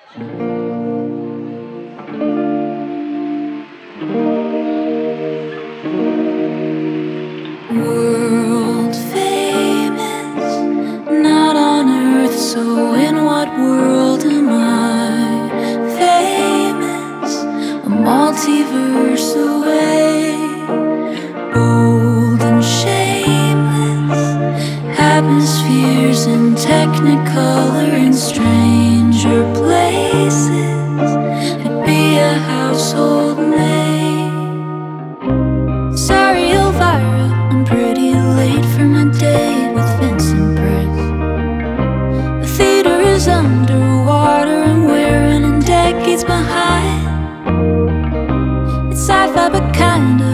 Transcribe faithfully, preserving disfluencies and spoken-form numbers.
World famous, not on earth, so in what world am I famous? A multiverse away, bold and shameless, atmospheres in technicolor in stranger places. I'd be a household name. Sorry, Elvira, I'm pretty late for my date with Vincent Price. The theater is underwater and we're running decades behind. It's sci-fi but kinda